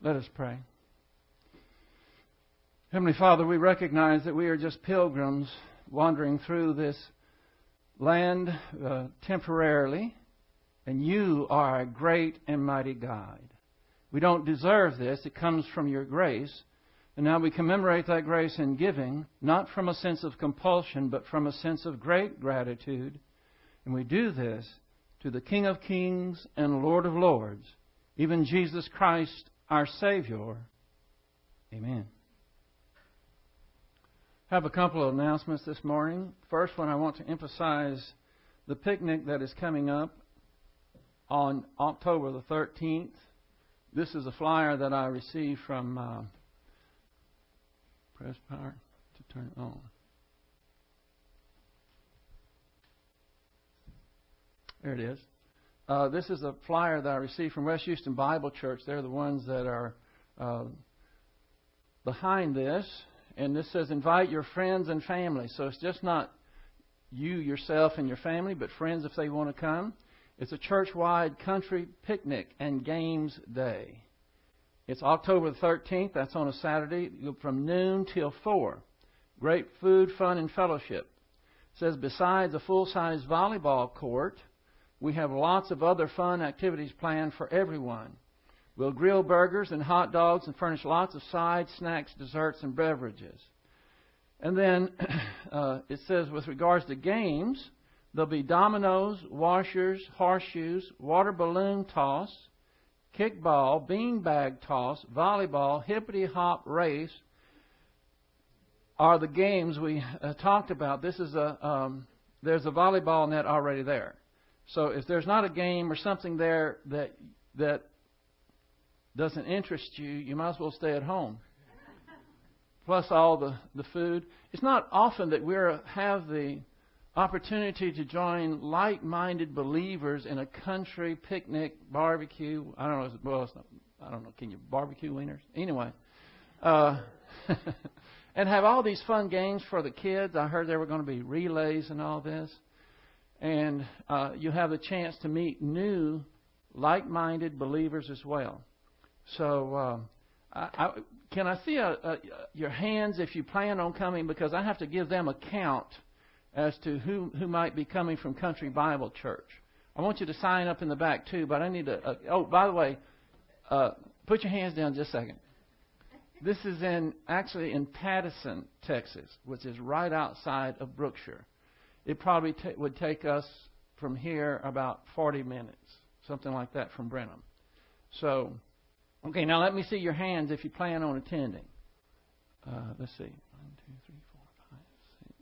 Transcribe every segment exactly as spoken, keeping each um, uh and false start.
Let us pray. Heavenly Father, we recognize that we are just pilgrims wandering through this land uh, temporarily, and you are a great and mighty guide. We don't deserve this. It comes from your grace. And now we commemorate that grace in giving, not from a sense of compulsion, but from a sense of great gratitude. And we do this to the King of Kings and Lord of Lords, even Jesus Christ, our Savior. Amen. I have a couple of announcements this morning. First one, I want to emphasize the picnic that is coming up on October the thirteenth. This is a flyer that I received from uh, press power to turn it on. There it is. Uh, this is a flyer that I received from West Houston Bible Church. They're the ones that are uh, behind this. And this says, invite your friends and family. So it's just not you, yourself, and your family, but friends if they want to come. It's a church-wide country picnic and games day. It's October the thirteenth. That's on a Saturday from noon till four. Great food, fun, and fellowship. It says, besides a full-size volleyball court, we have lots of other fun activities planned for everyone. We'll grill burgers and hot dogs and furnish lots of sides, snacks, desserts, and beverages. And then uh, it says with regards to games, there'll be dominoes, washers, horseshoes, water balloon toss, kickball, beanbag toss, volleyball, hippity-hop race are the games we uh, talked about. This is a um, there's a volleyball net already there. So if there's not a game or something there that that doesn't interest you, you might as well stay at home. Plus all the, the food. It's not often that we have the opportunity to join like-minded believers in a country picnic, barbecue. I don't know. Well, it's not, I don't know. Can you barbecue wieners? Anyway. Uh, and have all these fun games for the kids. I heard there were going to be relays and all this. And uh, you have the chance to meet new like-minded believers as well. So, uh, I, I, can I see a, a, your hands if you plan on coming? Because I have to give them a count as to who, who might be coming from Country Bible Church. I want you to sign up in the back, too, but I need to... Uh, oh, by the way, uh, put your hands down just a second. This is in actually in Pattison, Texas, which is right outside of Brookshire. It probably t- would take us from here about forty minutes, something like that from Brenham. So... Okay, now let me see your hands if you plan on attending. Uh, let's see. One, two, three, four, five, six.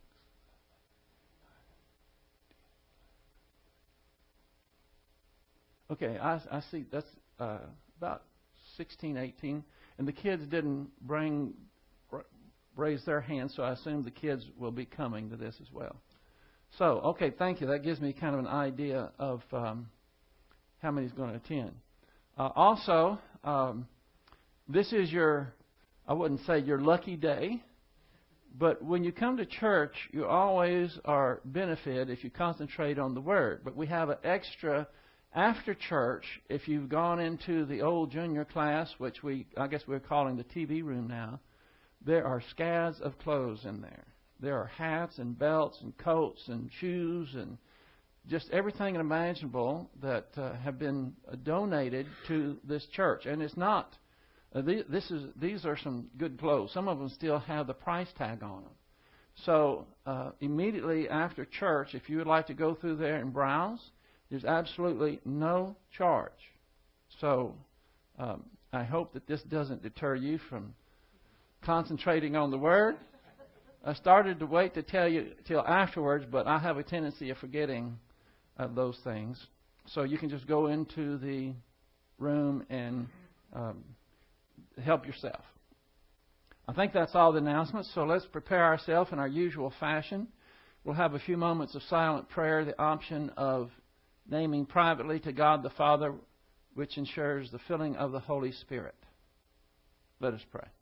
Okay, I, I see that's uh, about sixteen, eighteen. And the kids didn't bring raise their hands, so I assume the kids will be coming to this as well. So, okay, thank you. That gives me kind of an idea of um, how many is going to attend. Uh, also, um, this is your, I wouldn't say your lucky day, but when you come to church, you always are benefited if you concentrate on the Word. But we have an extra after church, if you've gone into the old junior class, which we, I guess we're calling the T V room now, there are scads of clothes in there. There are hats and belts and coats and shoes and just everything imaginable that uh, have been uh, donated to this church. And it's not, uh, th- this is these are some good clothes. Some of them still have the price tag on them. So uh, immediately after church, if you would like to go through there and browse, there's absolutely no charge. So um, I hope that this doesn't deter you from concentrating on the Word. I started to wait to tell you till afterwards, but I have a tendency of forgetting of those things. So you can just go into the room and um, help yourself. I think that's all the announcements, so let's prepare ourselves in our usual fashion. We'll have a few moments of silent prayer, the option of naming privately to God the Father, which ensures the filling of the Holy Spirit. Let us pray.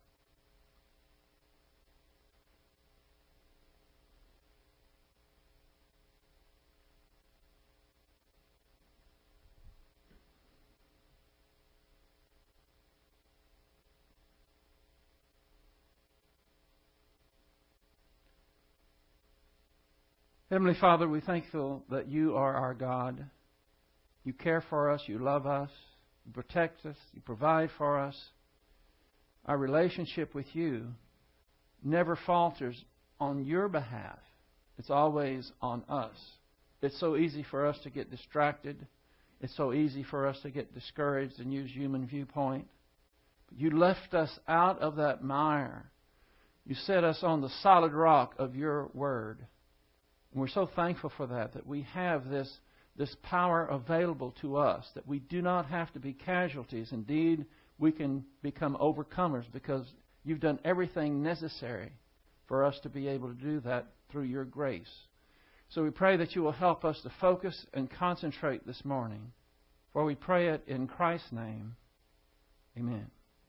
Heavenly Father, we thankful that you are our God. You care for us. You love us. You protect us. You provide for us. Our relationship with you never falters on your behalf. It's always on us. It's so easy for us to get distracted. It's so easy for us to get discouraged and use human viewpoint. You lift us out of that mire. You set us on the solid rock of your word. And we're so thankful for that, that we have this, this power available to us, that we do not have to be casualties. Indeed, we can become overcomers because you've done everything necessary for us to be able to do that through your grace. So we pray that you will help us to focus and concentrate this morning. For we pray it in Christ's name. Amen.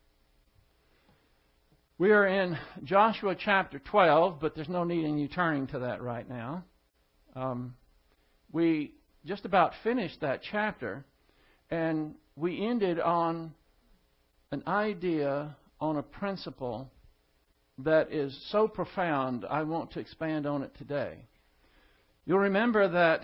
We are in Joshua chapter twelve, but there's no need in you turning to that right now. Um, we just about finished that chapter, and we ended on an idea, on a principle that is so profound, I want to expand on it today. You'll remember that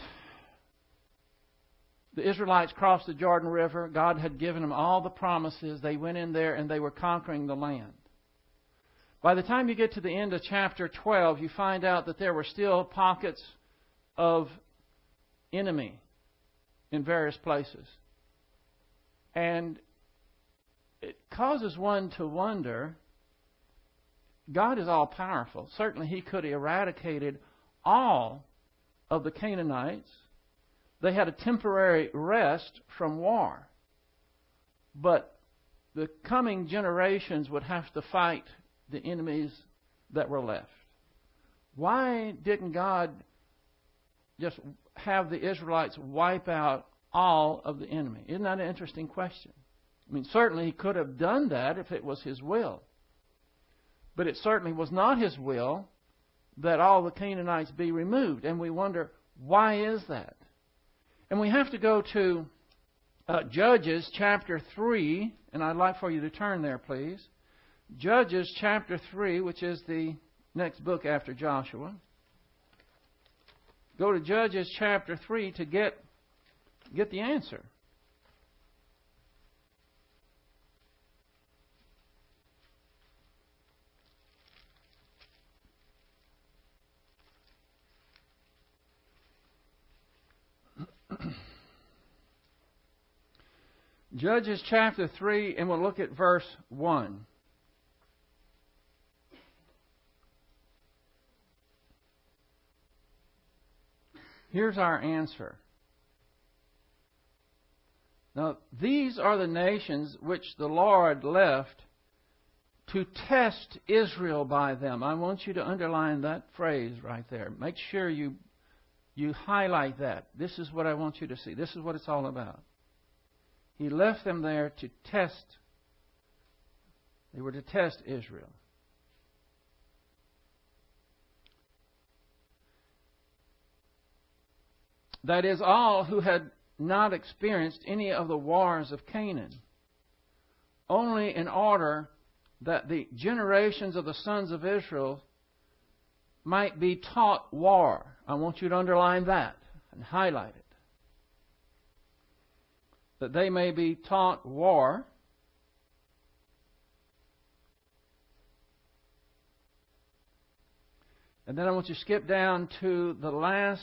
the Israelites crossed the Jordan River. God had given them all the promises. They went in there and they were conquering the land. By the time you get to the end of chapter twelve, you find out that there were still pockets of enemy in various places. And it causes one to wonder, God is all powerful. Certainly He could have eradicated all of the Canaanites. They had a temporary rest from war. But the coming generations would have to fight the enemies that were left. Why didn't God just have the Israelites wipe out all of the enemy? Isn't that an interesting question? I mean, certainly He could have done that if it was His will. But it certainly was not His will that all the Canaanites be removed. And we wonder, why is that? And we have to go to uh, Judges chapter three, and I'd like for you to turn there, please. Judges chapter three, which is the next book after Joshua. Go to Judges chapter three to get, get the answer. Judges chapter three, and we'll look at verse one. Here's our answer. Now, these are the nations which the Lord left to test Israel by them. I want you to underline that phrase right there. Make sure you, you highlight that. This is what I want you to see. This is what it's all about. He left them there to test. They were to test Israel. That is, all who had not experienced any of the wars of Canaan, only in order that the generations of the sons of Israel might be taught war. I want you to underline that and highlight it. That they may be taught war. And then I want you to skip down to the last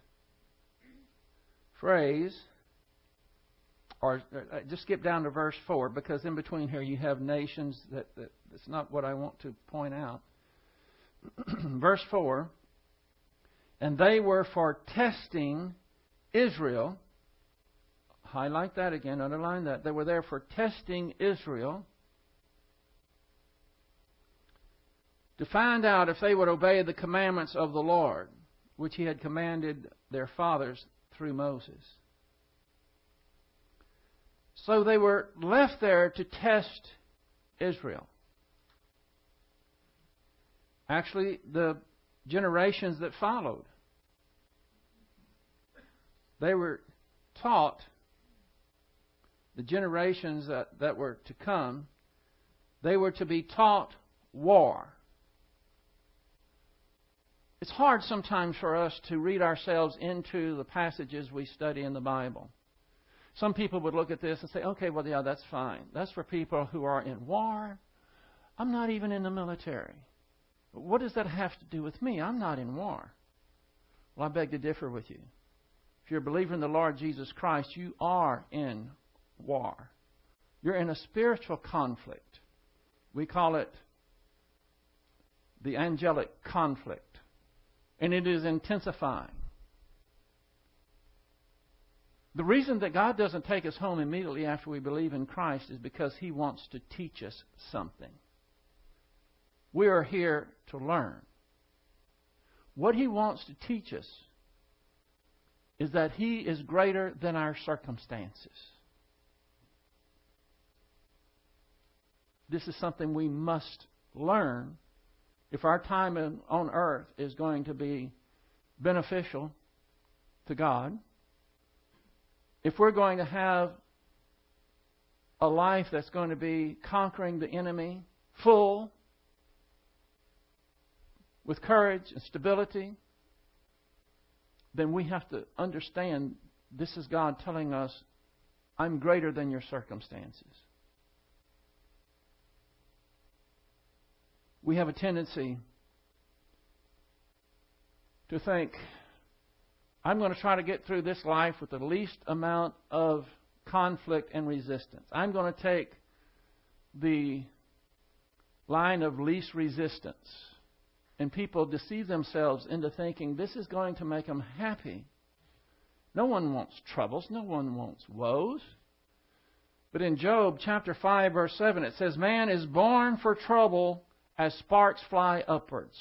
phrase, or just skip down to verse four, because in between here you have nations that, that that's not what I want to point out. Verse four, and they were for testing Israel. Highlight that again, underline that. They were there for testing Israel to find out if they would obey the commandments of the Lord, which He had commanded their fathers through Moses. So they were left there to test Israel. Actually, the generations that followed, they were taught, the generations that, that were to come, they were to be taught war. It's hard sometimes for us to read ourselves into the passages we study in the Bible. Some people would look at this and say, okay, well, yeah, that's fine. That's for people who are in war. I'm not even in the military. What does that have to do with me? I'm not in war. Well, I beg to differ with you. If you're a believer in the Lord Jesus Christ, you are in war. You're in a spiritual conflict. We call it the angelic conflict. And it is intensifying. The reason that God doesn't take us home immediately after we believe in Christ is because He wants to teach us something. We are here to learn. What He wants to teach us is that He is greater than our circumstances. This is something we must learn if our time on earth is going to be beneficial to God. If we're going to have a life that's going to be conquering the enemy, full, with courage and stability, then we have to understand this is God telling us, I'm greater than your circumstances. We have a tendency to think, I'm going to try to get through this life with the least amount of conflict and resistance. I'm going to take the line of least resistance. And people deceive themselves into thinking this is going to make them happy. No one wants troubles. No one wants woes. But in Job chapter five, verse seven, it says, man is born for trouble as sparks fly upwards.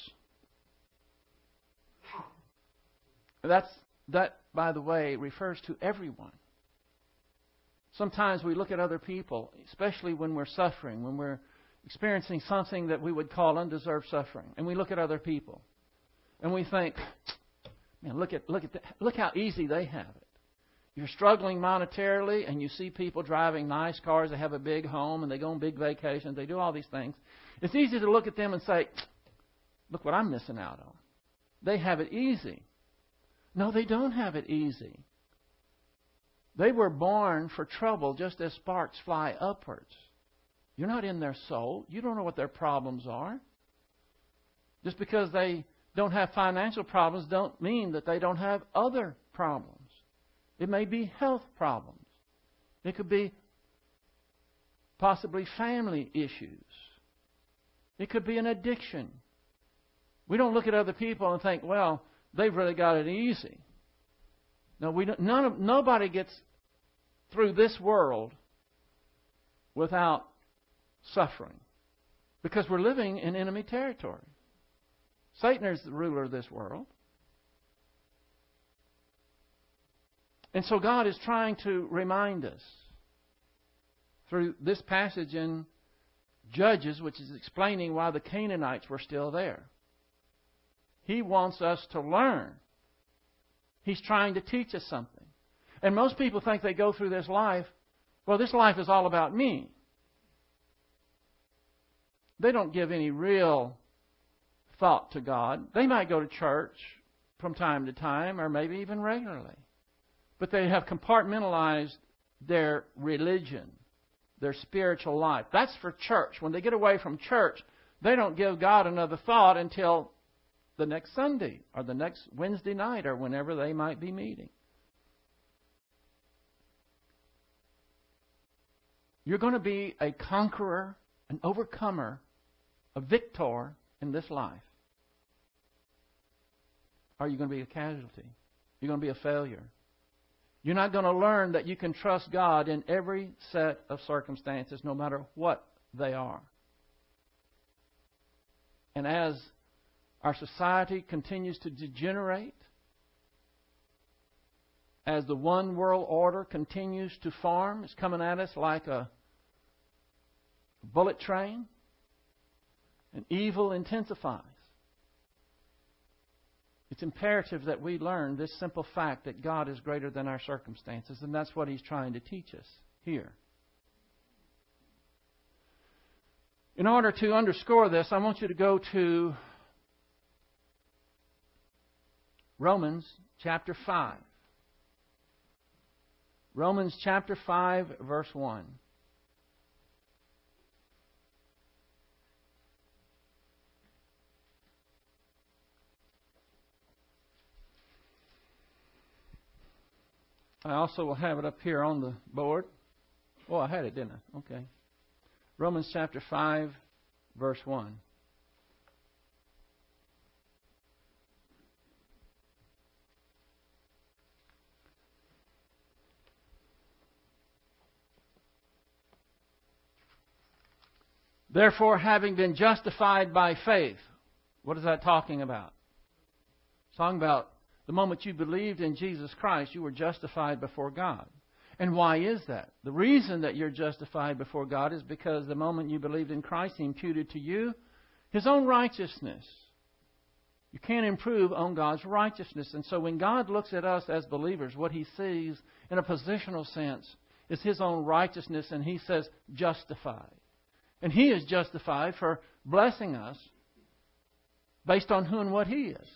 That's, that, by the way, refers to everyone. Sometimes we look at other people, especially when we're suffering, when we're experiencing something that we would call undeserved suffering, and we look at other people, and we think, man, look at look at the, look how easy they have it. You're struggling monetarily, and you see people driving nice cars, they have a big home, and they go on big vacations, they do all these things. It's easy to look at them and say, look what I'm missing out on. They have it easy. No, they don't have it easy. They were born for trouble just as sparks fly upwards. You're not in their soul. You don't know what their problems are. Just because they don't have financial problems don't mean that they don't have other problems. It may be health problems. It could be possibly family issues. It could be an addiction. We don't look at other people and think, well, they've really got it easy. No, we don't, none of, nobody gets through this world without suffering. Because we're living in enemy territory. Satan is the ruler of this world. And so God is trying to remind us through this passage in Judges, which is explaining why the Canaanites were still there. He wants us to learn. He's trying to teach us something. And most people think they go through this life, well, this life is all about me. They don't give any real thought to God. They might go to church from time to time or maybe even regularly. But they have compartmentalized their religion, their spiritual life. That's for church. When they get away from church, they don't give God another thought until the next Sunday or the next Wednesday night or whenever they might be meeting. You're going to be a conqueror, an overcomer, a victor in this life. Or are you going to be a casualty? You're going to be a failure. You're not going to learn that you can trust God in every set of circumstances, no matter what they are. And as our society continues to degenerate, as the one world order continues to form, it's coming at us like a bullet train, and evil intensifies. It's imperative that we learn this simple fact that God is greater than our circumstances, and that's what He's trying to teach us here. In order to underscore this, I want you to go to Romans chapter five. Romans chapter five, verse one. I also will have it up here on the board. Oh, I had it, didn't I? Okay. Romans chapter five, verse one. Therefore, having been justified by faith. What is that talking about? It's talking about the moment you believed in Jesus Christ, you were justified before God. And why is that? The reason that you're justified before God is because the moment you believed in Christ, He imputed to you His own righteousness. You can't improve on God's righteousness. And so when God looks at us as believers, what He sees in a positional sense is His own righteousness, and He says justified. And He is justified for blessing us based on who and what He is.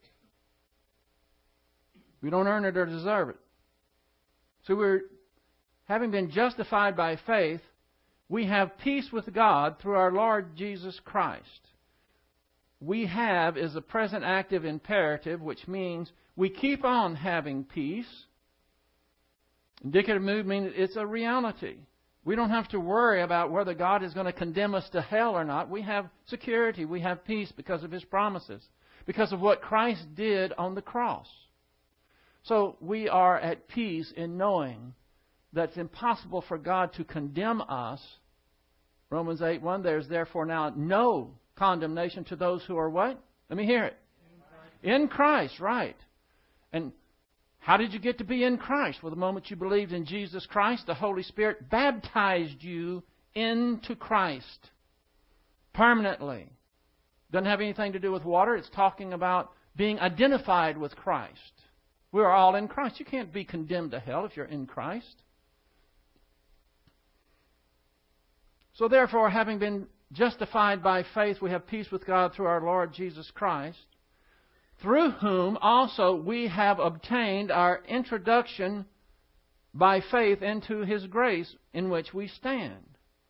We don't earn it or deserve it. So we're, having been justified by faith, we have peace with God through our Lord Jesus Christ. We have is a present active imperative, which means we keep on having peace. Indicative mood means it's a reality. We don't have to worry about whether God is going to condemn us to hell or not. We have security. We have peace because of His promises, because of what Christ did on the cross. So we are at peace in knowing that it's impossible for God to condemn us. Romans eight one, there's therefore now no condemnation to those who are what? Let me hear it. In Christ, in Christ, right. And how did you get to be in Christ? Well, the moment you believed in Jesus Christ, the Holy Spirit baptized you into Christ permanently. Doesn't have anything to do with water. It's talking about being identified with Christ. We are all in Christ. You can't be condemned to hell if you're in Christ. So therefore, having been justified by faith, we have peace with God through our Lord Jesus Christ, through whom also we have obtained our introduction by faith into His grace in which we stand.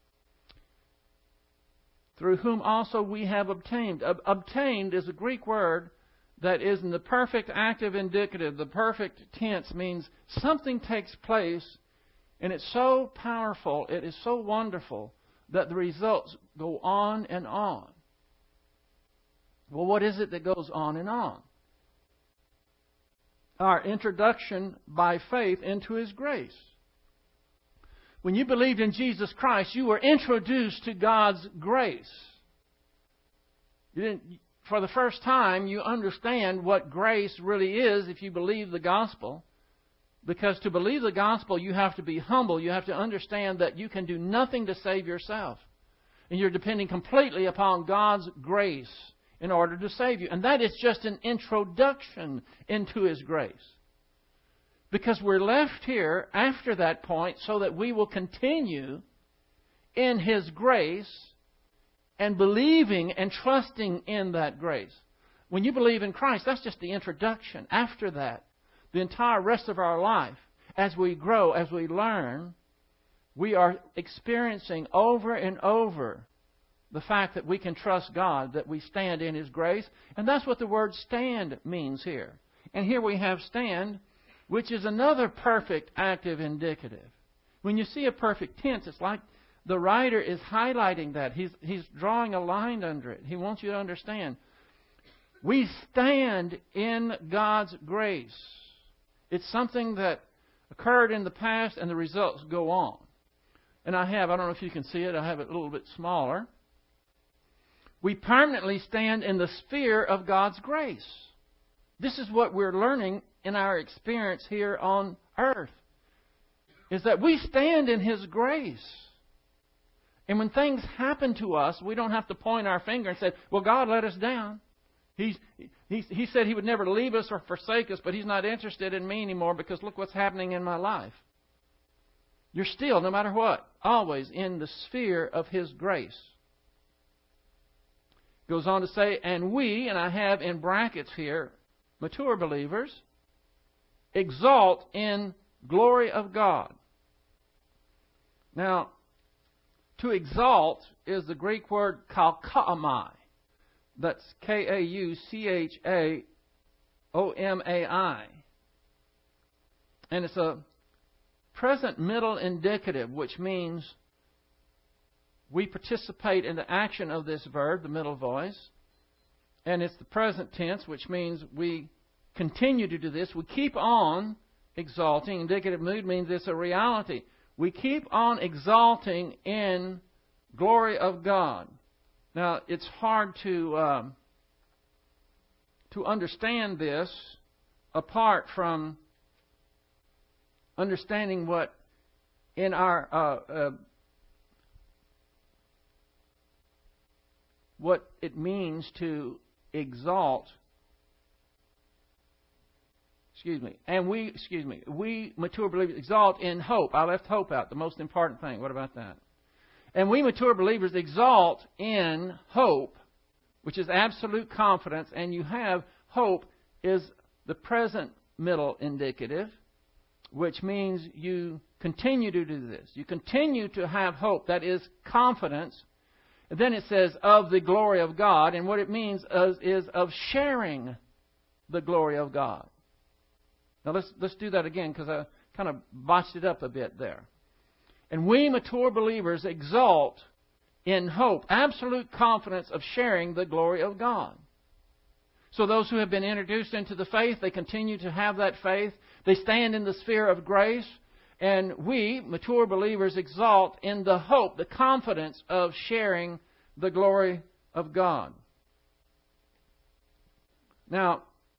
Through whom also we have obtained. Ob- obtained is a Greek word that is in the perfect active indicative. The perfect tense means something takes place, and it's so powerful, it is so wonderful, that the results go on and on. Well, what is it that goes on and on? Our introduction by faith into His grace. When you believed in Jesus Christ, you were introduced to God's grace. You didn't, for the first time, you understand what grace really is if you believe the gospel. Because to believe the gospel, you have to be humble. You have to understand that you can do nothing to save yourself. And you're depending completely upon God's grace in order to save you. And that is just an introduction into His grace. Because we're left here after that point so that we will continue in His grace and believing and trusting in that grace. When you believe in Christ, that's just the introduction. After that, the entire rest of our life, as we grow, as we learn, we are experiencing over and over the fact that we can trust God, that we stand in His grace. And that's what the word stand means here. And here we have stand, which is another perfect active indicative. When you see a perfect tense, it's like the writer is highlighting that. He's, he's drawing a line under it. He wants you to understand. We stand in God's grace. It's something that occurred in the past and the results go on. And I have, I don't know if you can see it, I have it a little bit smaller. We permanently stand in the sphere of God's grace. This is what we're learning in our experience here on earth. Is that we stand in His grace. And when things happen to us, we don't have to point our finger and say, well, God let us down. He's, he, he said He would never leave us or forsake us, but He's not interested in me anymore because look what's happening in my life. You're still, no matter what, always in the sphere of His grace. Goes on to say, and we, and I have in brackets here, mature believers, exalt in glory of God. Now, to exalt is the Greek word kauchaomai. That's K A U C H A O M A I. And it's a present middle indicative, which means we participate in the action of this verb, the middle voice. And it's the present tense, which means we continue to do this. We keep on exalting. Indicative mood means it's a reality. We keep on exalting in glory of God. Now, it's hard to um, to understand this apart from understanding what in our uh, uh, what it means to exalt. Excuse me. And we, excuse me, we mature believers exalt in hope. I left hope out, the most important thing. What about that? And we mature believers exalt in hope, which is absolute confidence. And you have hope is the present middle indicative, which means you continue to do this. You continue to have hope. That is confidence. And then it says, of the glory of God. And what it means is, is of sharing the glory of God. Now let's let's do that again, because I kind of botched it up a bit there. And we mature believers exalt in hope, absolute confidence of sharing the glory of God. So those who have been introduced into the faith, they continue to have that faith. They stand in the sphere of grace. And we, mature believers, exalt in the hope, the confidence of sharing the glory of God. Now,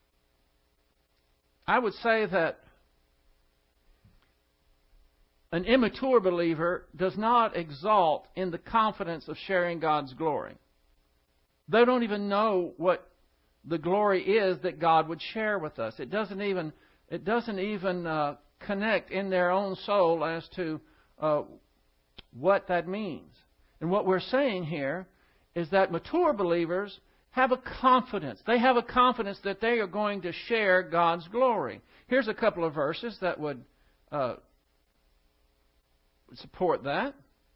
I would say that an immature believer does not exalt in the confidence of sharing God's glory. They don't even know what the glory is that God would share with us. It doesn't even it doesn't even uh, connect in their own soul as to uh, what that means. And what we're saying here is that mature believers have a confidence. They have a confidence that they are going to share God's glory. Here's a couple of verses that would uh, support that.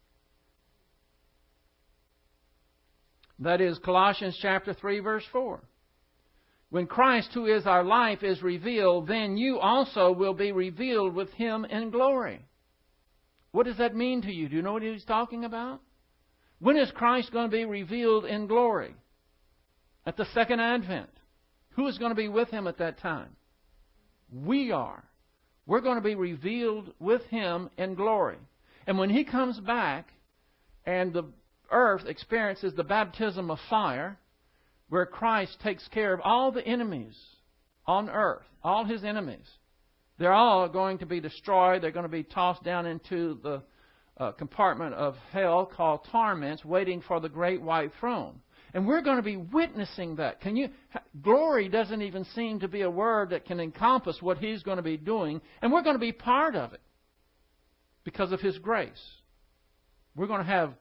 That is Colossians chapter three, verse four. When Christ, who is our life, is revealed, then you also will be revealed with Him in glory. What does that mean to you? Do you know what he's talking about? When is Christ going to be revealed in glory? At the second advent. Who is going to be with Him at that time? We are. We're going to be revealed with Him in glory. And when He comes back and the earth experiences the baptism of fire, where Christ takes care of all the enemies on earth, all His enemies, they're all going to be destroyed. They're going to be tossed down into the uh, compartment of hell called torments, waiting for the great white throne. And we're going to be witnessing that. Can you? Glory doesn't even seem to be a word that can encompass what He's going to be doing. And we're going to be part of it because of His grace. We're going to have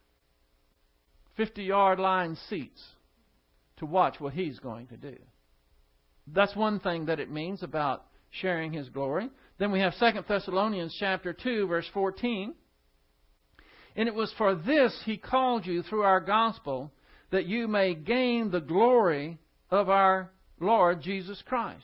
fifty-yard line seats to watch what He's going to do. That's one thing that it means about sharing His glory. Then we have Second Thessalonians chapter two, verse fourteen. And it was for this He called you through our gospel, that you may gain the glory of our Lord Jesus Christ.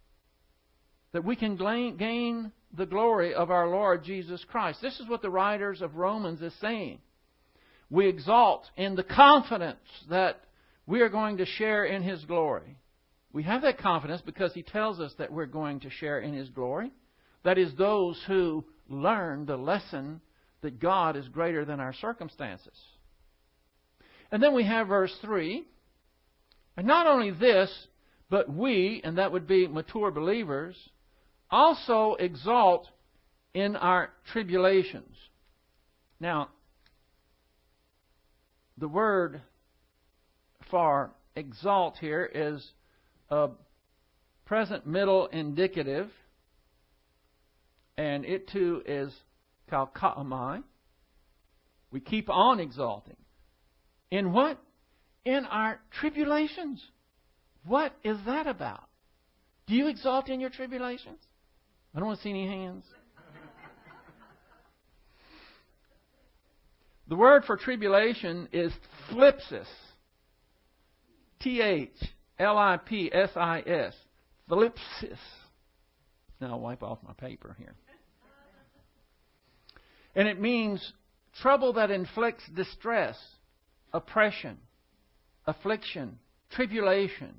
That we can gain the glory of our Lord Jesus Christ. This is what the writers of Romans is saying. We exalt in the confidence that we are going to share in His glory. We have that confidence because He tells us that we're going to share in His glory. That is, those who learn the lesson that God is greater than our circumstances. And then we have verse three. And not only this, but we, and that would be mature believers, also exalt in our tribulations. Now, the word for exalt here is a present middle indicative, and it too is kauchaomai. We keep on exalting. In what? In our tribulations. What is that about? Do you exalt in your tribulations? I don't want to see any hands. The word for tribulation is thlipsis. T H L I P S I S. Thlipsis. Now I'll wipe off my paper here. And it means trouble that inflicts distress, oppression, affliction, tribulation.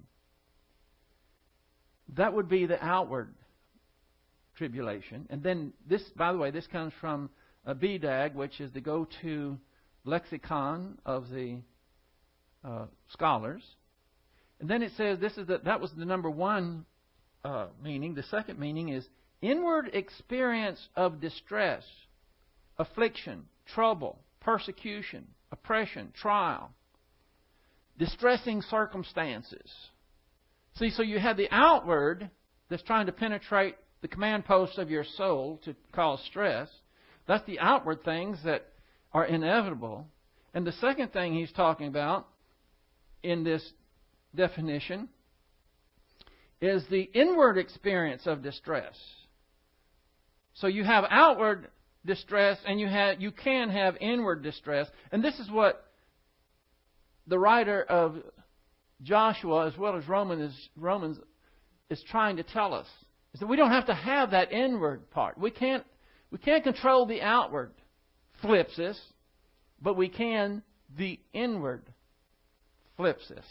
That would be the outward tribulation. And then this, by the way, this comes from a B D A G, which is the go-to lexicon of the uh, scholars. And then it says this is the, that was the number one uh, meaning. The second meaning is inward experience of distress, affliction, trouble, persecution, oppression, trial, distressing circumstances. See, so you have the outward that's trying to penetrate the command posts of your soul to cause stress. That's the outward things that are inevitable. And the second thing he's talking about in this definition is the inward experience of distress. So you have outward distress and you have you can have inward distress. And this is what the writer of Joshua as well as Romans Romans is trying to tell us. Is that we don't have to have that inward part. We can't we can't control the outward thlipsis, but we can the inward thlipsis.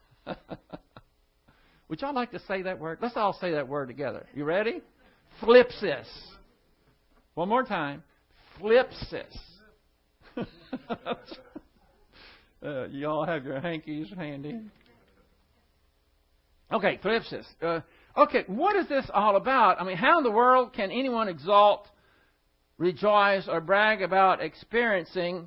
Would y'all like to say that word? Let's all say that word together. You ready? Thlipsis. One more time. Thlipsis. uh, you all have your hankies handy. Okay, thlipsis. Uh, okay, what is this all about? I mean, how in the world can anyone exalt, rejoice, or brag about experiencing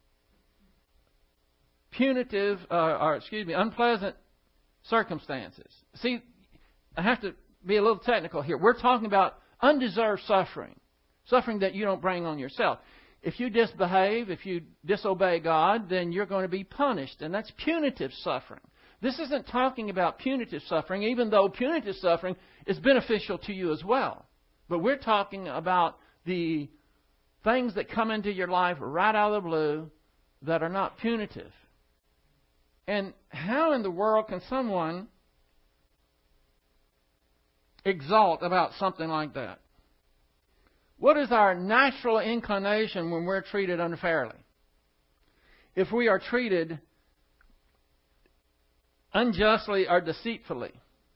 punitive, uh, or excuse me, unpleasant circumstances? See, I have to be a little technical here. We're talking about undeserved suffering, suffering that you don't bring on yourself. If you disbehave, if you disobey God, then you're going to be punished, and that's punitive suffering. This isn't talking about punitive suffering, even though punitive suffering is beneficial to you as well. But we're talking about the things that come into your life right out of the blue that are not punitive. And how in the world can someone exalt about something like that? What is our natural inclination when we're treated unfairly? If we are treated unjustly or deceitfully?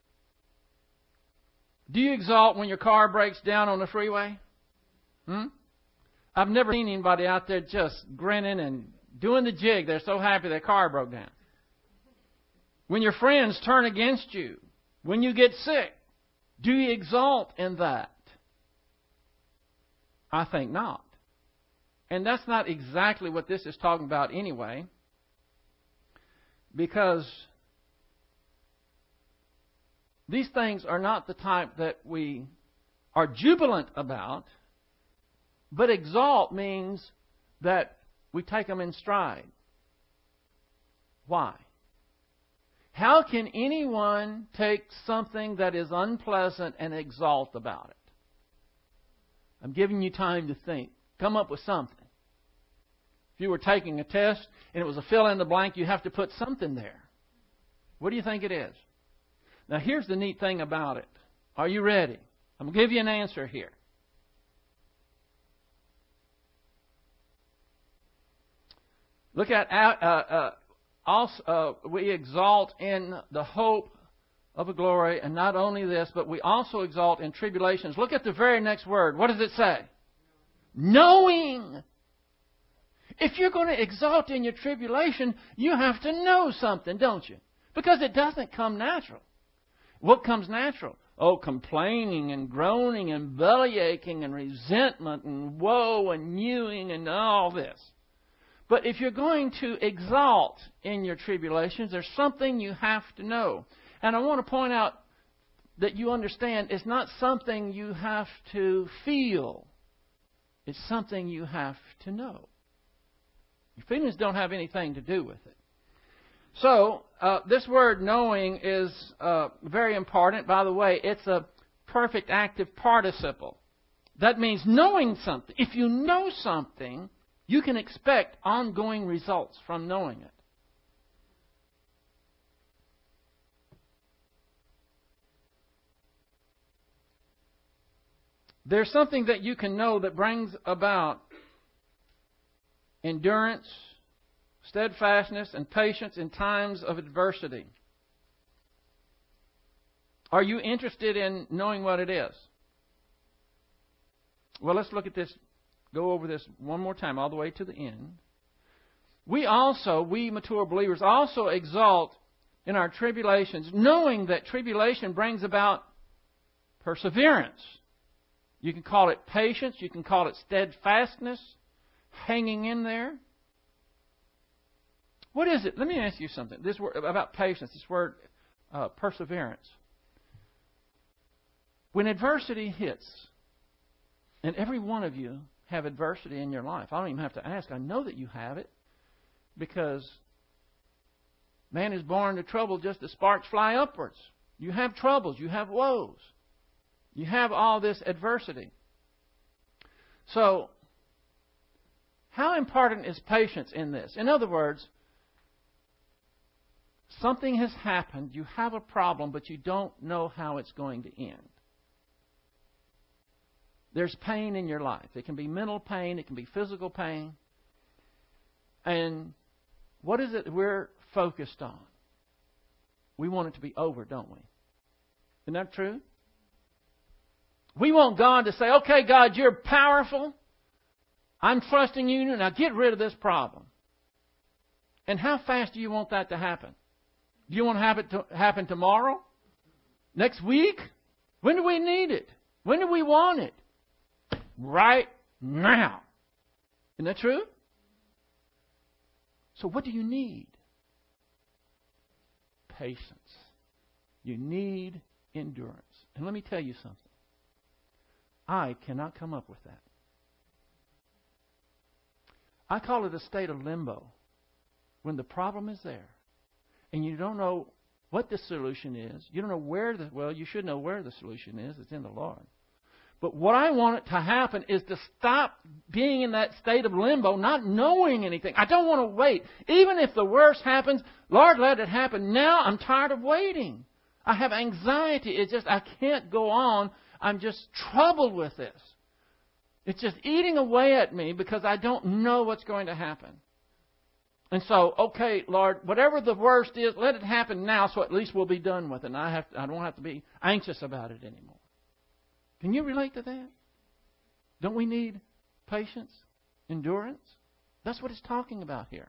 Do you exalt when your car breaks down on the freeway? Hmm? I've never seen anybody out there just grinning and doing the jig. They're so happy their car broke down. When your friends turn against you, when you get sick, do you exalt in that? I think not. And that's not exactly what this is talking about anyway, because these things are not the type that we are jubilant about, but exalt means that we take them in stride. Why? How can anyone take something that is unpleasant and exalt about it? I'm giving you time to think. Come up with something. If you were taking a test and it was a fill in the blank, you have to put something there. What do you think it is? Now, here's the neat thing about it. Are you ready? I'm going to give you an answer here. Look at, uh, uh, also, uh, we exalt in the hope of a glory, and not only this, but we also exalt in tribulations. Look at the very next word. What does it say? Knowing. If you're going to exalt in your tribulation, you have to know something, don't you? Because it doesn't come natural. What comes natural? Oh, complaining and groaning and bellyaching and resentment and woe and mewing and all this. But if you're going to exalt in your tribulations, there's something you have to know. And I want to point out that you understand it's not something you have to feel. It's something you have to know. Your feelings don't have anything to do with it. So, uh, this word knowing is uh, very important. By the way, it's a perfect active participle. That means knowing something. If you know something, you can expect ongoing results from knowing it. There's something that you can know that brings about endurance, steadfastness, and patience in times of adversity. Are you interested in knowing what it is? Well, let's look at this, go over this one more time, all the way to the end. We also, we mature believers, also exult in our tribulations, knowing that tribulation brings about perseverance. You can call it patience, you can call it steadfastness, hanging in there. What is it? Let me ask you something. This word about patience, this word uh, perseverance. When adversity hits, and every one of you have adversity in your life. I don't even have to ask. I know that you have it, because man is born to trouble just as sparks fly upwards. You have troubles. You have woes. You have all this adversity. So, how important is patience in this? In other words, something has happened, you have a problem, but you don't know how it's going to end. There's pain in your life. It can be mental pain, it can be physical pain. And what is it we're focused on? We want it to be over, don't we? Isn't that true? We want God to say, okay, God, you're powerful. I'm trusting you. Now get rid of this problem. And how fast do you want that to happen? Do you want to have it to happen tomorrow? Next week? When do we need it? When do we want it? Right now. Isn't that true? So what do you need? Patience. You need endurance. And let me tell you something. I cannot come up with that. I call it a state of limbo. When the problem is there, and you don't know what the solution is, you don't know where the, well, you should know where the solution is. It's in the Lord. But what I want it to happen is to stop being in that state of limbo, not knowing anything. I don't want to wait. Even if the worst happens, Lord, let it happen. Now I'm tired of waiting. I have anxiety. It's just, I can't go on. I'm just troubled with this. It's just eating away at me because I don't know what's going to happen. And so, okay, Lord, whatever the worst is, let it happen now so at least we'll be done with it. And I, have to, I don't have to be anxious about it anymore. Can you relate to that? Don't we need patience, endurance? That's what it's talking about here.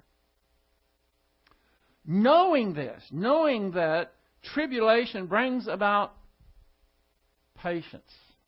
Knowing this, knowing that tribulation brings about patience.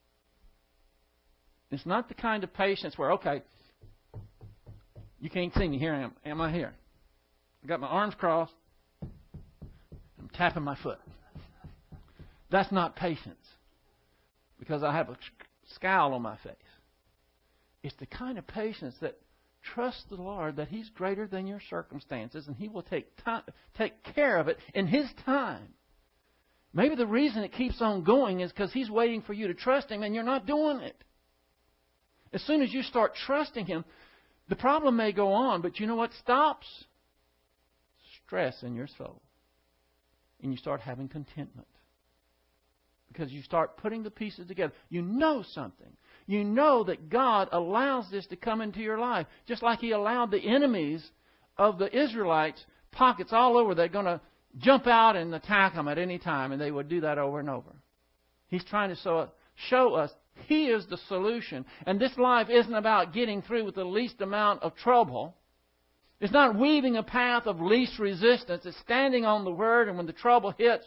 It's not the kind of patience where, okay, you can't see me. Here I am. Am I here? I got my arms crossed. I'm tapping my foot. That's not patience, because I have a scowl on my face. It's the kind of patience that trusts the Lord that He's greater than your circumstances, and He will take time, take care of it in His time. Maybe the reason it keeps on going is because He's waiting for you to trust Him, and you're not doing it. As soon as you start trusting Him, the problem may go on, but you know what stops? Stress in your soul. And you start having contentment. Because you start putting the pieces together. You know something. You know that God allows this to come into your life. Just like He allowed the enemies of the Israelites, pockets all over, they're going to jump out and attack them at any time. And they would do that over and over. He's trying to show, show us He is the solution. And this life isn't about getting through with the least amount of trouble. It's not weaving a path of least resistance. It's standing on the Word, and when the trouble hits,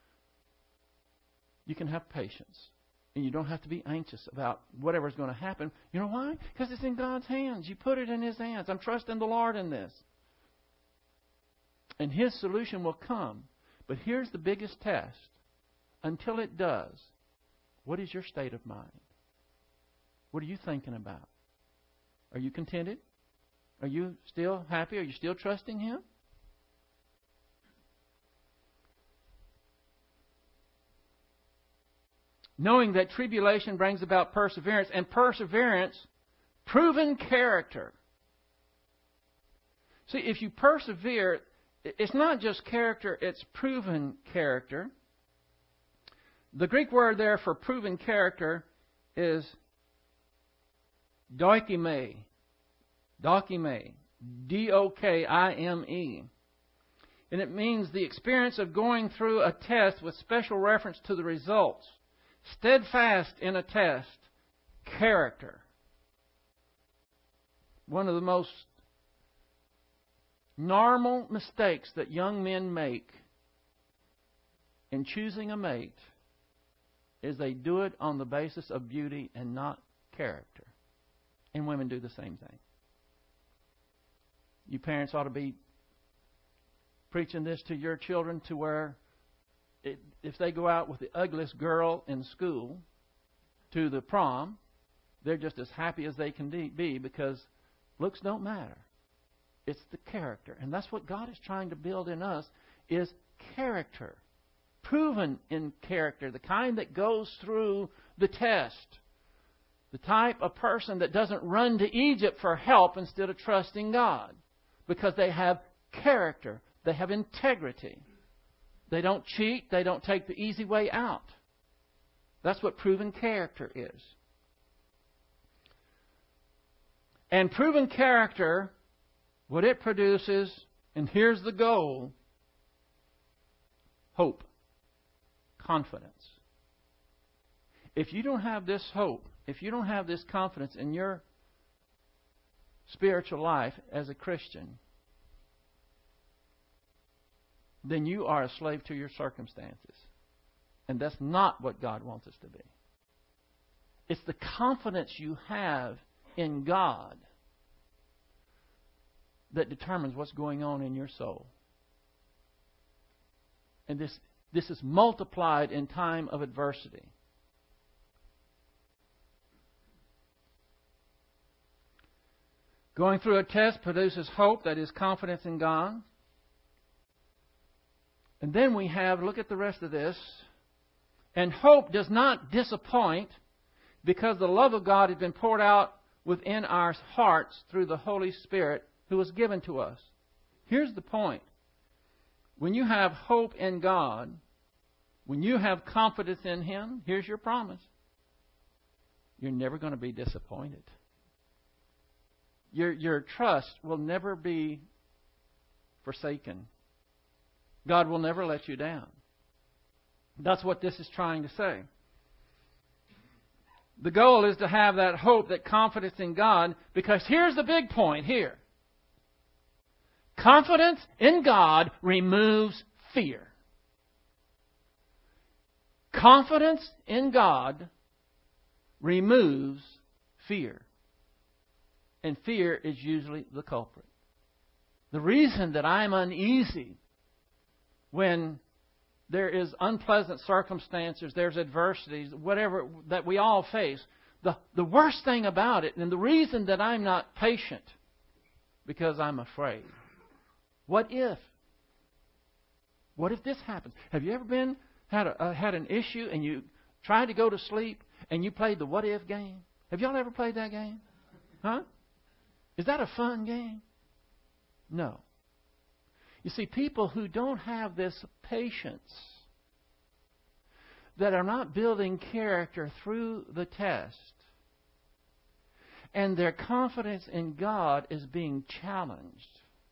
you can have patience. And you don't have to be anxious about whatever's going to happen. You know why? Because it's in God's hands. You put it in His hands. I'm trusting the Lord in this. And His solution will come. But here's the biggest test. Until it does, what is your state of mind? What are you thinking about? Are you contented? Are you still happy? Are you still trusting Him? knowing that tribulation brings about perseverance, and perseverance, proven character. See, if you persevere, it's not just character, it's proven character. The Greek word there for proven character is dokime. Dokime. D O K I M E. And it means the experience of going through a test with special reference to the results. Steadfast in a test. Character. One of the most normal mistakes that young men make in choosing a mate is they do it on the basis of beauty and not character. And women do the same thing. You parents ought to be preaching this to your children to where it, if they go out with the ugliest girl in school to the prom, they're just as happy as they can be because looks don't matter. It's the character. And that's what God is trying to build in us is character. Proven in character. The kind that goes through the test. The type of person that doesn't run to Egypt for help instead of trusting God. Because they have character. They have integrity. They don't cheat. They don't take the easy way out. That's what proven character is. And proven character, what it produces, and here's the goal, hope, confidence. If you don't have this hope, if you don't have this confidence in your spiritual life as a Christian, then you are a slave to your circumstances. And that's not what God wants us to be. It's the confidence you have in God that determines what's going on in your soul. And this, this is multiplied in time of adversity. Going through a test produces hope, that is confidence in God. And then we have, look at the rest of this. And hope does not disappoint because the love of God has been poured out within our hearts through the Holy Spirit who was given to us. Here's the point. When you have hope in God, when you have confidence in Him, here's your promise. You're never going to be disappointed. Your, your trust will never be forsaken. God will never let you down. That's what this is trying to say. The goal is to have that hope, that confidence in God, because here's the big point here. Confidence in God removes fear. Confidence in God removes fear. And fear is usually the culprit. The reason that I'm uneasy when there is unpleasant circumstances, there's adversities, whatever that we all face, the, the worst thing about it, and the reason that I'm not patient, because I'm afraid. What if? What if this happens? Have you ever been had a, uh, had an issue and you tried to go to sleep and you played the what if game? Have y'all ever played that game? Huh? Is that a fun game? No. You see, people who don't have this patience, that are not building character through the test, and their confidence in God is being challenged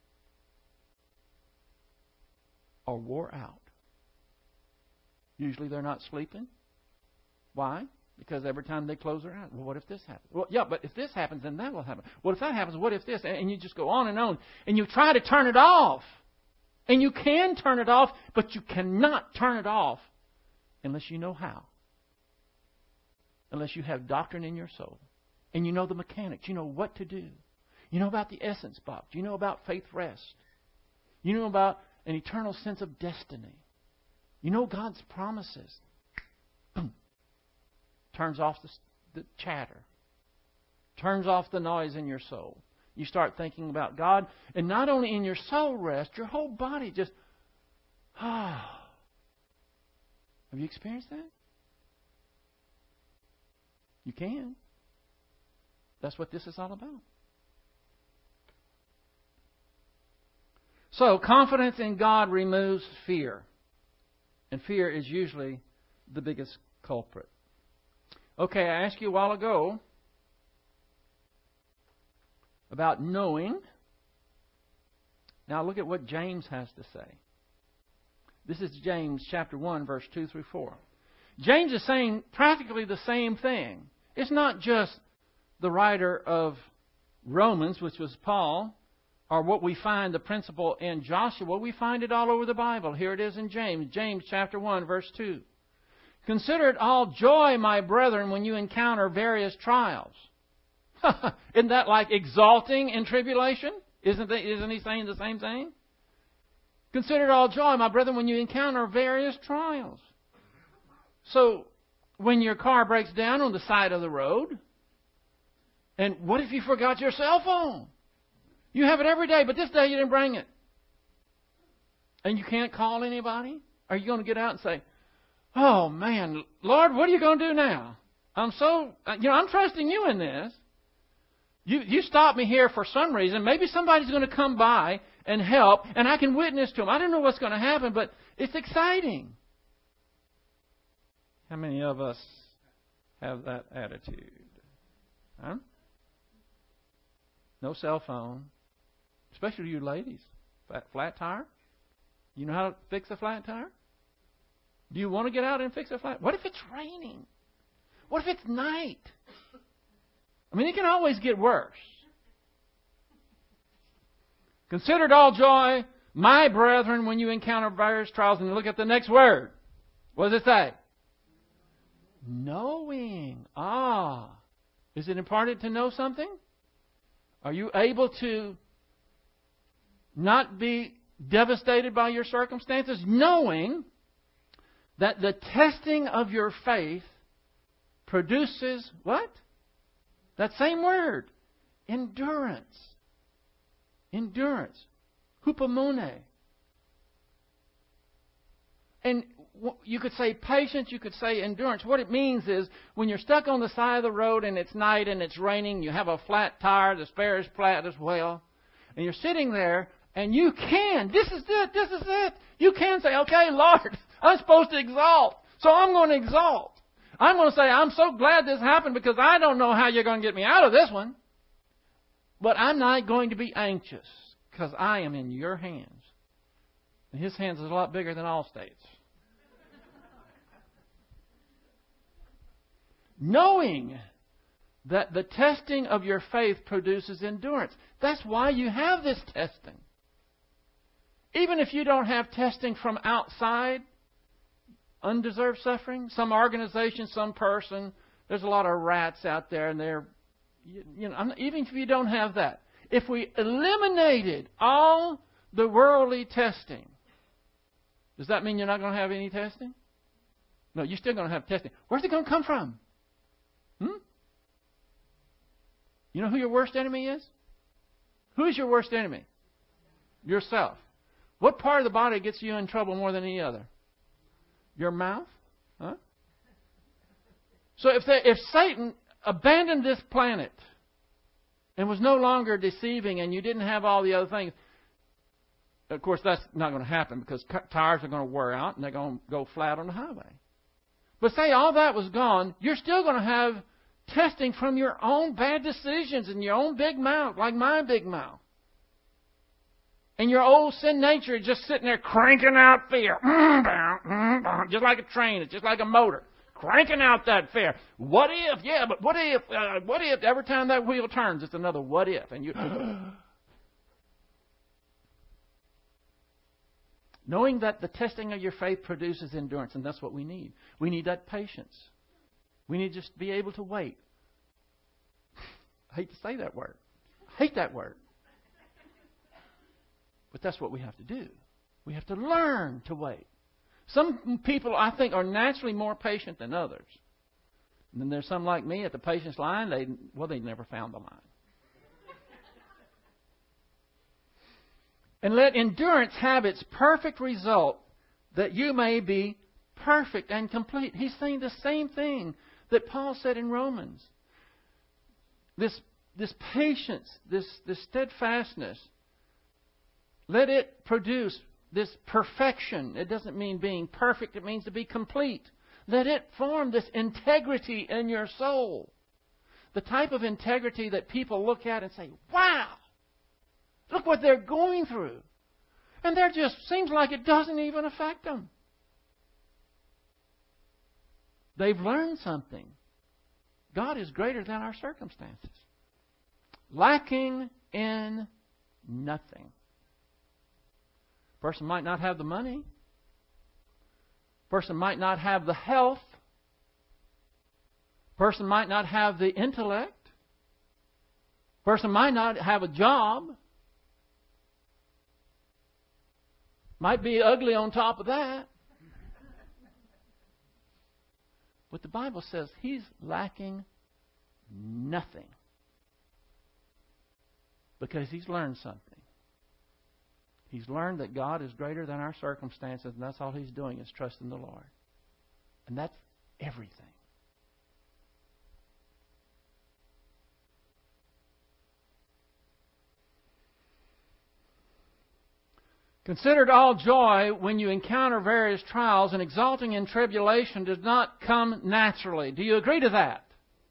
or wore out. Usually they're not sleeping. Why? Because every time they close their eyes, well, what if this happens? Well, yeah, but if this happens, then that will happen. What if that happens? What if this? And you just go on and on. And you try to turn it off. And you can turn it off, but you cannot turn it off unless you know how. Unless you have doctrine in your soul. And you know the mechanics. You know what to do. You know about the essence box. You know about faith rest. You know about an eternal sense of destiny. You know God's promises. Boom. Turns off the, the chatter. Turns off the noise in your soul. You start thinking about God. And not only in your soul rest, your whole body just, ah. Have you experienced that? You can. That's what this is all about. So, confidence in God removes fear. And fear is usually the biggest culprit. Okay, I asked you a while ago about knowing. Now look at what James has to say. This is James chapter one, verse two through four. James is saying practically the same thing. It's not just the writer of Romans, which was Paul, or what we find the principle in Joshua. We find it all over the Bible. Here it is in James. James chapter one, verse two. Consider it all joy, my brethren, when you encounter various trials. Isn't that like exalting in tribulation? Isn't, that, isn't he saying the same thing? Consider it all joy, my brethren, when you encounter various trials. So, when your car breaks down on the side of the road, and what if you forgot your cell phone? You have it every day, but this day you didn't bring it. And you can't call anybody? Are you going to get out and say, oh man, Lord, what are you going to do now? I'm so, you know, I'm trusting you in this. You you stopped me here for some reason. Maybe somebody's going to come by and help, and I can witness to them. I don't know what's going to happen, but it's exciting. How many of us have that attitude? Huh? No cell phone. Especially you ladies. Flat, flat tire? You know how to fix a flat tire? Do you want to get out and fix a flat? What if it's raining? What if it's night? I mean, it can always get worse. Consider it all joy, my brethren, when you encounter various trials. And look at the next word. What does it say? Knowing. Ah. Is it important to know something? Are you able to not be devastated by your circumstances? Knowing that the testing of your faith produces what? That same word. Endurance. Endurance. Hupomone. And you could say patience, you could say endurance. What it means is when you're stuck on the side of the road and it's night and it's raining, you have a flat tire, the spare is flat as well, and you're sitting there and you can, this is it, this is it. You can say, okay, Lord, I'm supposed to exalt, so I'm going to exalt. I'm going to say, I'm so glad this happened because I don't know how you're going to get me out of this one. But I'm not going to be anxious because I am in your hands. And His hands is a lot bigger than Allstate's. Knowing that the testing of your faith produces endurance. That's why you have this testing. Even if you don't have testing from outside, undeserved suffering, some organization, some person, there's a lot of rats out there, and they're, you know, even if you don't have that, if we eliminated all the worldly testing, does that mean you're not going to have any testing? No, you're still going to have testing. Where's it going to come from? Hmm? You know who your worst enemy is? Who is your worst enemy? Yourself. What part of the body gets you in trouble more than any other? Your mouth? Huh? So if they, if Satan abandoned this planet and was no longer deceiving and you didn't have all the other things, of course that's not going to happen because tires are going to wear out and they're going to go flat on the highway. But say all that was gone, you're still going to have testing from your own bad decisions and your own big mouth, like my big mouth. And your old sin nature is just sitting there cranking out fear. Just like a train. It's just like a motor. Cranking out that fear. What if? Yeah, but what if? Uh, what if every time that wheel turns, it's another what if? And you... Knowing that the testing of your faith produces endurance. And that's what we need. We need that patience. We need to just be able to wait. I hate to say that word. I hate that word. But that's what we have to do. We have to learn to wait. Some people, I think, are naturally more patient than others. And then there's some like me at the patience line. They well, they never found the line. And let endurance have its perfect result, that you may be perfect and complete. He's saying the same thing that Paul said in Romans. This, this patience, this, this steadfastness, let it produce this perfection. It doesn't mean being perfect. It means to be complete. Let it form this integrity in your soul. The type of integrity that people look at and say, wow, look what they're going through. And there just seems like it doesn't even affect them. They've learned something. God is greater than our circumstances. Lacking in nothing. Person might not have the money. Person might not have the health. Person might not have the intellect. Person might not have a job. Might be ugly on top of that. But the Bible says he's lacking nothing. Because he's learned something. He's learned that God is greater than our circumstances, and that's all he's doing is trusting the Lord. And that's everything. Consider it all joy when you encounter various trials, and exulting in tribulation does not come naturally. Do you agree to that?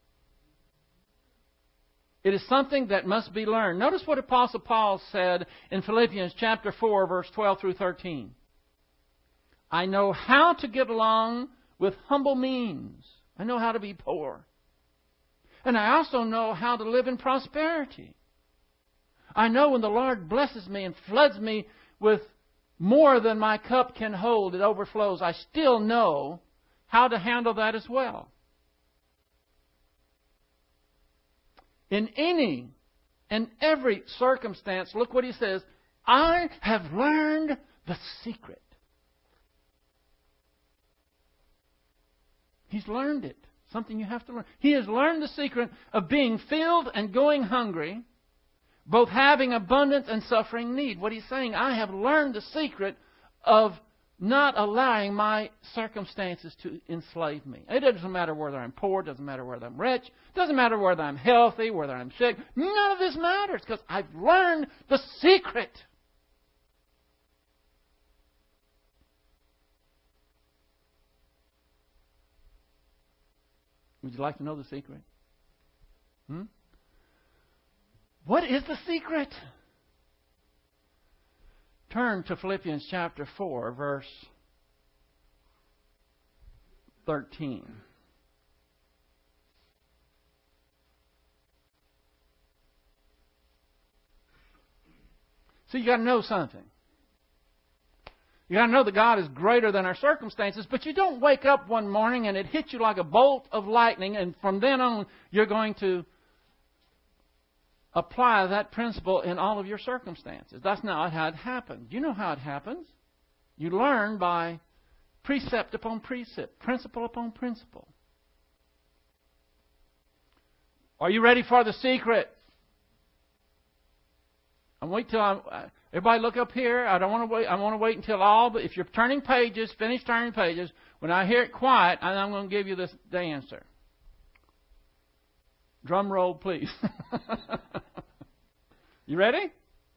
It is something that must be learned. Notice what Apostle Paul said in Philippians chapter four, verse twelve through thirteen. I know how to get along with humble means. I know how to be poor. And I also know how to live in prosperity. I know when the Lord blesses me and floods me with more than my cup can hold, it overflows. I still know how to handle that as well. In any and every circumstance, look what he says, I have learned the secret. He's learned it. Something you have to learn. He has learned the secret of being filled and going hungry, both having abundance and suffering need. What he's saying, I have learned the secret of not allowing my circumstances to enslave me. It doesn't matter whether I'm poor, it doesn't matter whether I'm rich, it doesn't matter whether I'm healthy, whether I'm sick. None of this matters because I've learned the secret. Would you like to know the secret? Hmm? What is the secret? Turn to Philippians chapter four, verse thirteen. So you got to know something. You got to know that God is greater than our circumstances, but you don't wake up one morning and it hits you like a bolt of lightning, and from then on you're going to apply that principle in all of your circumstances. That's not how it happens. You know how it happens. You learn by precept upon precept, principle upon principle. Are you ready for the secret? I'm wait till I'm, everybody look up here. I don't want to wait. I want to wait until all. But if you're turning pages, finish turning pages. When I hear it quiet, I'm going to give you this the answer. Drum roll, please. You ready?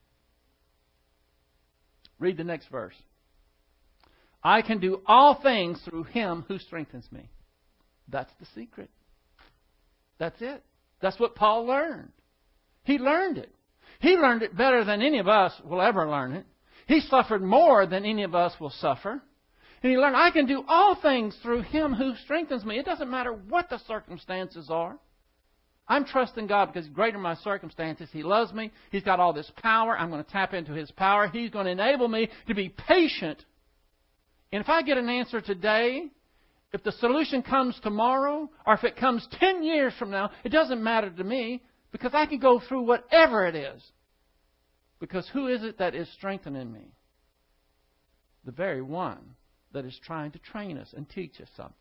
Read the next verse. I can do all things through Him who strengthens me. That's the secret. That's it. That's what Paul learned. He learned it. He learned it better than any of us will ever learn it. He suffered more than any of us will suffer. And he learned, I can do all things through Him who strengthens me. It doesn't matter what the circumstances are. I'm trusting God because He's greater than my circumstances. He loves me. He's got all this power. I'm going to tap into His power. He's going to enable me to be patient. And if I get an answer today, if the solution comes tomorrow, or if it comes ten years from now, it doesn't matter to me because I can go through whatever it is. Because who is it that is strengthening me? The very one that is trying to train us and teach us something.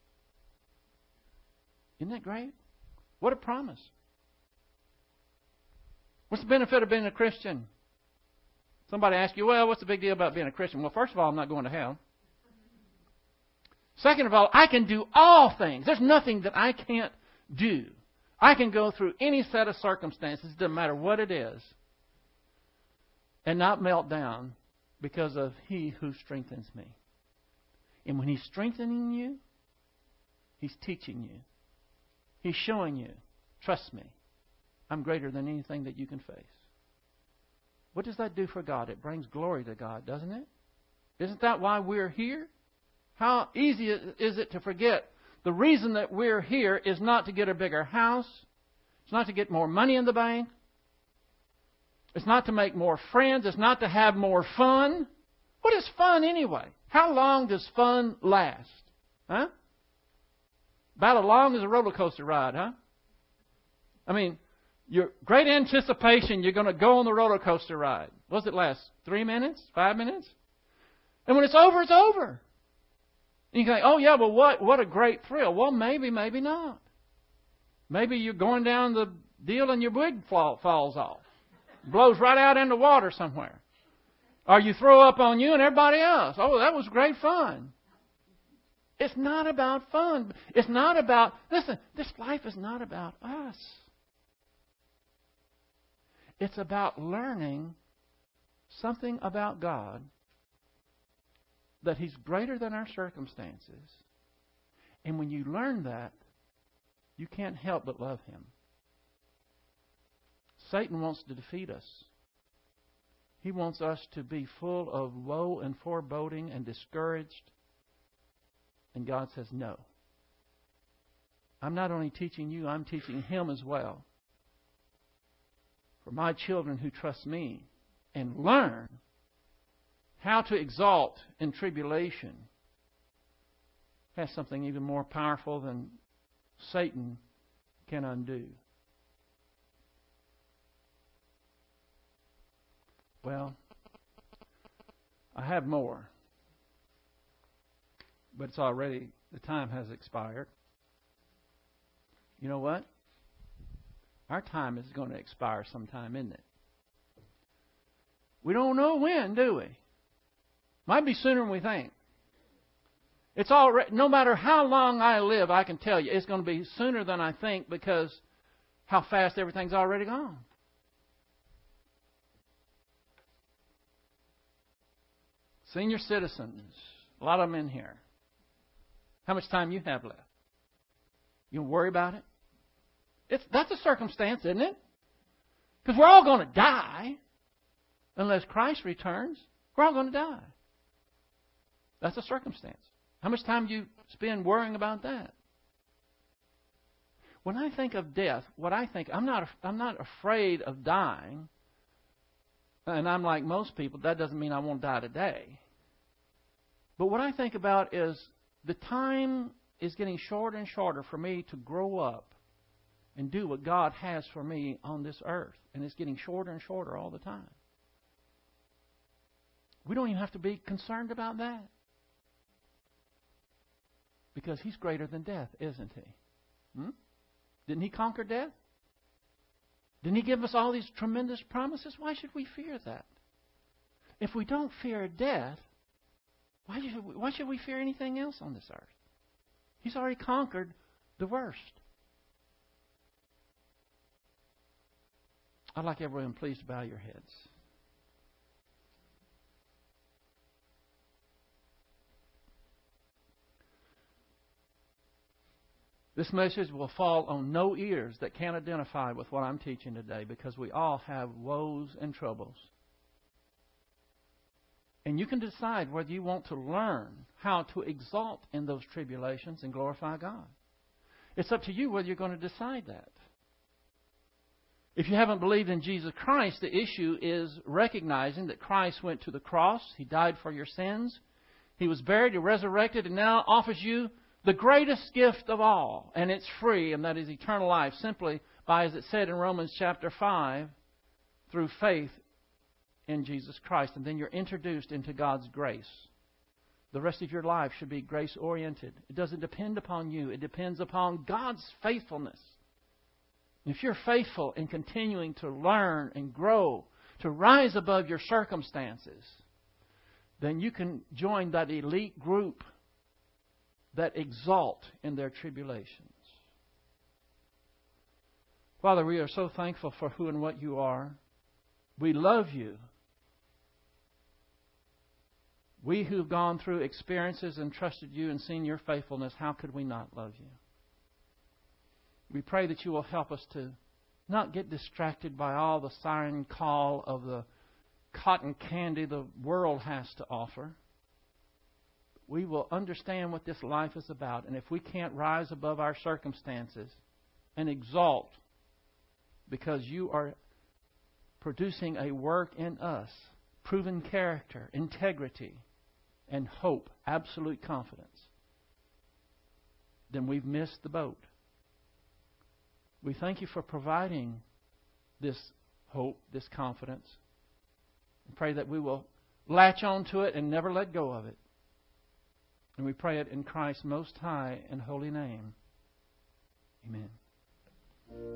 Isn't that great? What a promise. What's the benefit of being a Christian? Somebody asks you, well, what's the big deal about being a Christian? Well, first of all, I'm not going to hell. Second of all, I can do all things. There's nothing that I can't do. I can go through any set of circumstances, doesn't matter what it is, and not melt down because of He who strengthens me. And when He's strengthening you, He's teaching you. He's showing you, trust me, I'm greater than anything that you can face. What does that do for God? It brings glory to God, doesn't it? Isn't that why we're here? How easy is it to forget the reason that we're here is not to get a bigger house. It's not to get more money in the bank. It's not to make more friends. It's not to have more fun. What is fun anyway? How long does fun last? Huh? About as long as a roller coaster ride, huh? I mean, your great anticipation, you're going to go on the roller coaster ride. What does it last? Three minutes? Five minutes? And when it's over, it's over. And you think, oh yeah, well what, what a great thrill. Well, maybe, maybe not. Maybe you're going down the deal and your wig fall, falls off. Blows right out in the water somewhere. Or you throw up on you and everybody else. Oh, that was great fun. It's not about fun. It's not about, listen, this life is not about us. It's about learning something about God, that He's greater than our circumstances. And when you learn that, you can't help but love Him. Satan wants to defeat us. He wants us to be full of woe and foreboding and discouraged. And God says, no. I'm not only teaching you, I'm teaching him as well. For my children who trust me and learn how to exalt in tribulation has something even more powerful than Satan can undo. Well, I have more, but it's already, the time has expired. You know what? Our time is going to expire sometime, isn't it? We don't know when, do we? Might be sooner than we think. It's already, no matter how long I live, I can tell you, it's going to be sooner than I think because how fast everything's already gone. Senior citizens, a lot of them in here. How much time you have left? You don't worry about it? It's, that's a circumstance, isn't it? Because we're all going to die unless Christ returns. We're all going to die. That's a circumstance. How much time do you spend worrying about that? When I think of death, what I think, I'm not, I'm not afraid of dying. And I'm like most people, that doesn't mean I won't die today. But what I think about is the time is getting shorter and shorter for me to grow up and do what God has for me on this earth. And it's getting shorter and shorter all the time. We don't even have to be concerned about that. Because He's greater than death, isn't He? Hmm? Didn't He conquer death? Didn't He give us all these tremendous promises? Why should we fear that? If we don't fear death, why should we, why should we fear anything else on this earth? He's already conquered the worst. I'd like everyone please to bow your heads. This message will fall on no ears that can't identify with what I'm teaching today, because we all have woes and troubles. And you can decide whether you want to learn how to exalt in those tribulations and glorify God. It's up to you whether you're going to decide that. If you haven't believed in Jesus Christ, the issue is recognizing that Christ went to the cross. He died for your sins. He was buried, He resurrected, and now offers you the greatest gift of all. And it's free, and that is eternal life, simply by, as it said in Romans chapter five, through faith in Jesus Christ. And then you're introduced into God's grace. The rest of your life should be grace-oriented. It doesn't depend upon you. It depends upon God's faithfulness. If you're faithful in continuing to learn and grow, to rise above your circumstances, then you can join that elite group that exalt in their tribulations. Father, we are so thankful for who and what you are. We love you. We who've gone through experiences and trusted you and seen your faithfulness, how could we not love you? We pray that you will help us to not get distracted by all the siren call of the cotton candy the world has to offer. We will understand what this life is about. And if we can't rise above our circumstances and exalt because you are producing a work in us, proven character, integrity, and hope, absolute confidence, then we've missed the boat. We thank you for providing this hope, this confidence. We pray that we will latch on to it and never let go of it. And we pray it in Christ's most high and holy name. Amen.